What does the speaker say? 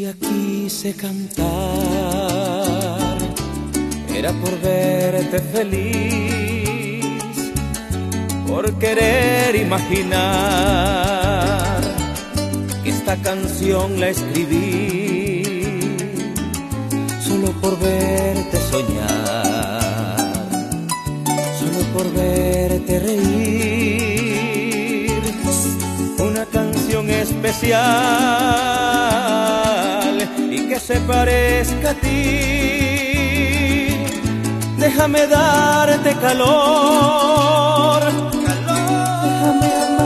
día quise cantar, era por verte feliz, por querer imaginar que esta canción la escribí, solo por verte soñar, solo por verte reír, una canción especial y que se parezca a ti. Déjame darte calor,